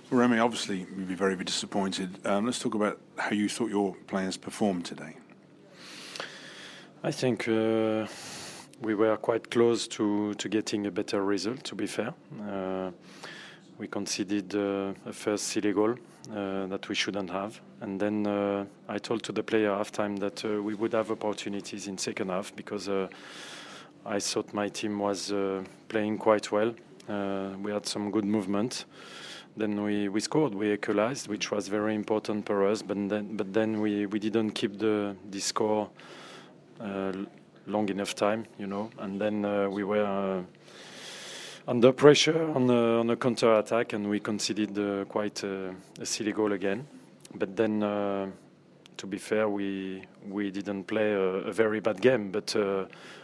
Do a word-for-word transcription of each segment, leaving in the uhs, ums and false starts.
Remy, obviously you'd be very, very disappointed. Um, let's talk about how you thought your players performed today. I think uh, we were quite close to, to getting a better result, to be fair. Uh, we conceded uh, a first silly goal uh, that we shouldn't have. And then uh, I told to the player half-time that uh, we would have opportunities in second half because uh, I thought my team was uh, playing quite well. Uh, we had some good movement. Then we, we scored, we equalized, which was very important for us. But then, but then we, we didn't keep the, the score uh, long enough time, you know. And then uh, we were uh, under pressure on a, on a counter-attack, and we conceded uh, quite a, a silly goal again. But then, uh, to be fair, we we didn't play a, a very bad game. But uh,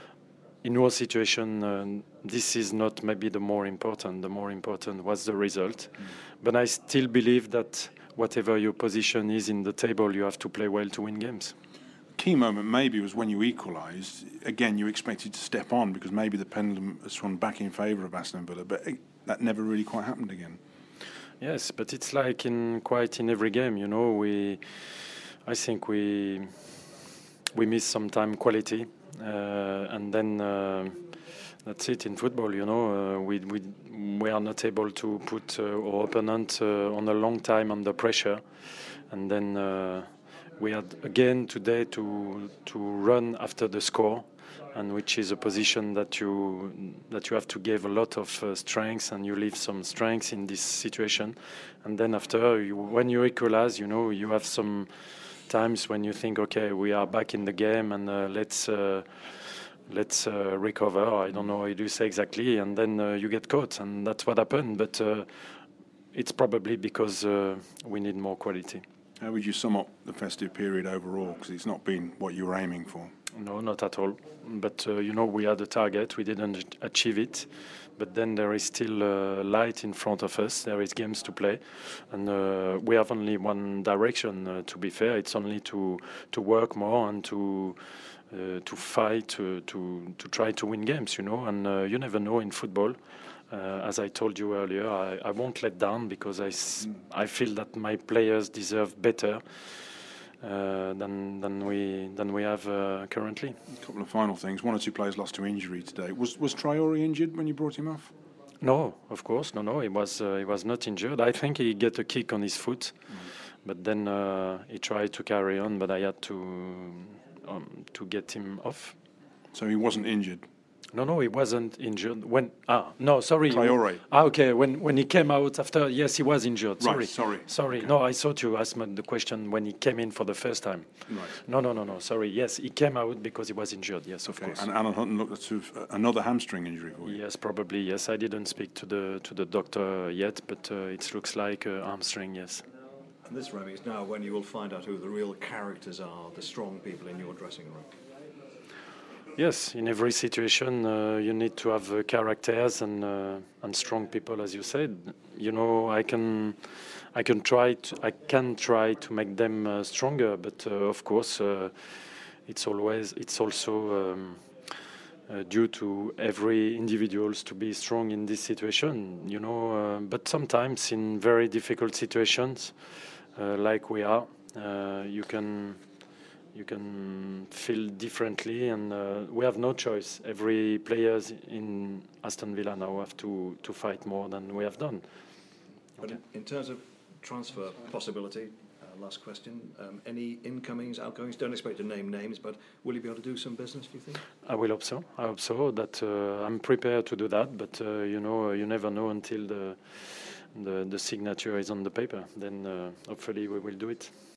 in our situation, uh, this is not maybe the more important. The more important was the result. Mm. But I still believe that whatever your position is in the table, you have to play well to win games. Key moment maybe was when you equalised. Again, you expected to step on because maybe the pendulum has swung back in favour of Aston Villa, but that never really quite happened again. Yes, but it's like in quite in every game, you know. We, I think we we miss some time quality, uh, and then uh, that's it in football, you know. Uh, we we we are not able to put uh, our opponent uh, on a long time under pressure, and then. Uh, We had again today to to run after the score, and which is a position that you that you have to give a lot of uh, strength, and you leave some strength in this situation. And then after, you, when you equalize, you know, you have some times when you think, okay, we are back in the game, and uh, let's uh, let's uh, recover. I don't know how you say exactly, and then uh, you get caught, and that's what happened. But uh, it's probably because uh, we need more quality. How would you sum up the festive period overall? Because it's not been what you were aiming for. No, not at all. But, uh, you know, we had a target. We didn't achieve it. But then there is still uh, light in front of us. There is games to play. And uh, we have only one direction, uh, to be fair. It's only to, to work more and to uh, to fight, uh, to, to try to win games, you know. And uh, you never know in football. Uh, as I told you earlier, I, I won't let down because I, I feel that my players deserve better uh, than than we than we have uh, currently. A couple of final things. One or two players lost to injury today. Was was Traore injured when you brought him off? No, of course, no, no. He was uh, he was not injured. I think he got a kick on his foot, mm. but then uh, he tried to carry on, but I had to um, to get him off. So he wasn't injured. No, no, he wasn't injured. When ah no, sorry. Traore. Ah, okay. When when he came out after, yes, he was injured. Sorry, right, sorry, sorry. Okay. No, I thought you asked me the question when he came in for the first time. Right. No, no, no, no. Sorry. Yes, he came out because he was injured. Yes, of okay. course. And Alan Hutton looked to uh, another hamstring injury for you. Yes, probably. Yes, I didn't speak to the to the doctor yet, but uh, it looks like uh, hamstring. Yes. And this, Remy, is now when you will find out who the real characters are, the strong people in your dressing room. Yes, in every situation uh, you need to have uh, characters and uh, and strong people, as you said. You know, I can I can try to I can try to make them uh, stronger, but uh, of course uh, it's always it's also um, uh, due to every individuals to be strong in this situation. You know, uh, but sometimes in very difficult situations, uh, like we are, uh, you can. You can feel differently, and uh, we have no choice. Every players in Aston Villa now have to, to fight more than we have done. But okay. in, in terms of transfer possibility, uh, last question, um, any incomings, outgoings? Don't expect to name names, but will you be able to do some business, do you think? I will hope so. I hope so. That uh, I'm prepared to do that, but uh, you know, you never know until the, the, the signature is on the paper. Then uh, hopefully we will do it.